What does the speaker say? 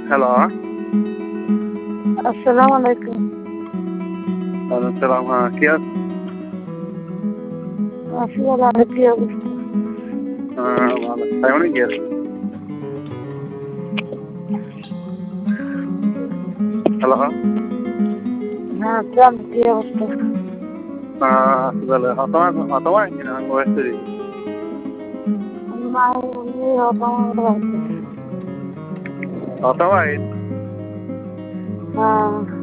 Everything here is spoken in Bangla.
হ্যালো। আসসালামু আলাইকুম। ওয়ালাইকুম সালাম। হ্যাঁ, কে আছে? আছি ভালো, আর কি অবস্থা? হ্যাঁ, ভালো। সাইমনে কে আছে? হ্যালো। হ্যাঁ, কেমন কি অবস্থা? আসলে হতমা কিনা ওয়েস্টরি হতমা হ্যাঁ।